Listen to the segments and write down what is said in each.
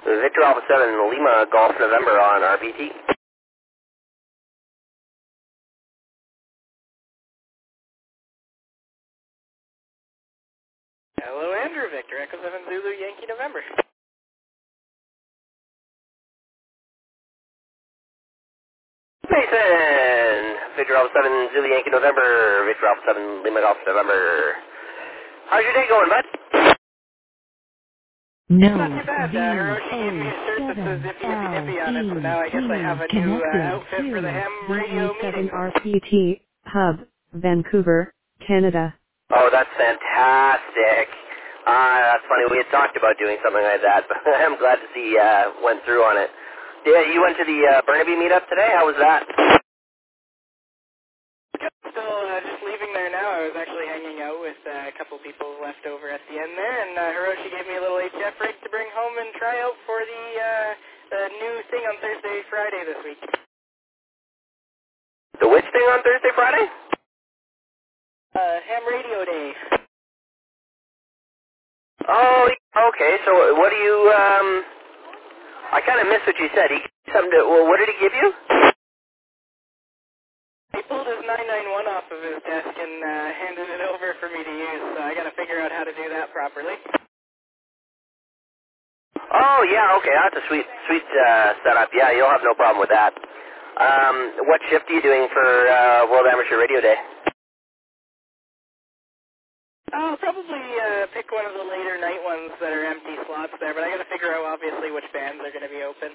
Victor Alpha 7 Lima Golf November on RPT. Hello, Andrew. Victor Echo 7 Zulu Yankee November. Mason! Victor Alpha 7 Zulu Yankee November. Victor Alpha 7 Lima Golf November. How's your day going, bud? Not too bad. Hiroshi gave me a shirt that says Zippy Hippy Nippy on it, so now I guess I have a new outfit for the ham radio meeting. RPT Hub, Vancouver, Canada. Oh, that's fantastic. That's funny. We had talked about doing something like that, but I'm glad to see went through on it. Yeah, you went to the Burnaby meetup today? How was that? Still just leaving there now. I was actually hanging out with a couple people left over at the end there, and Hiroshi gave me a little HF rig to bring home and try out for the new thing on Thursday, Friday this week. The which thing on Thursday, Friday? Ham radio day. Oh, okay. So what do you, I kind of missed what you said. He gave something to, well, what did he give you? He pulled his 991 off of his desk and handed it over for me to use, so I gotta figure out how to do that properly. Oh, yeah, okay. That's a sweet setup. Yeah, you'll have no problem with that. What shift are you doing for World Amateur Radio Day? I'll probably pick one of the later night ones that are empty slots there, but I gotta figure out obviously which bands are gonna be open.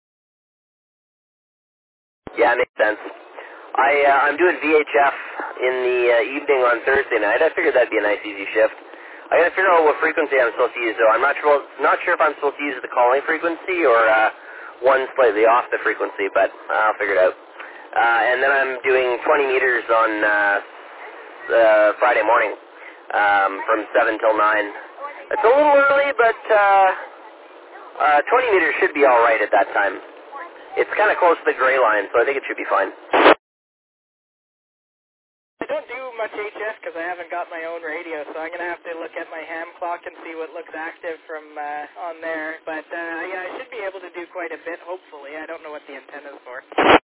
Yeah, makes sense. I'm doing VHF in the evening on Thursday night. I figured that'd be a nice, easy shift. I gotta figure out what frequency I'm supposed to use, though. I'm not sure if I'm supposed to use the calling frequency or one slightly off the frequency, but I'll figure it out. And then I'm doing 20 meters on Friday morning from 7 till 9. It's a little early, but 20 meters should be all right at that time. It's kind of close to the gray line, so I think it should be fine. I don't do much HF because I haven't got my own radio, so I'm going to have to look at my ham clock and see what looks active from on there. But yeah, I should be able to do quite a bit, hopefully. I don't know what the antenna's for.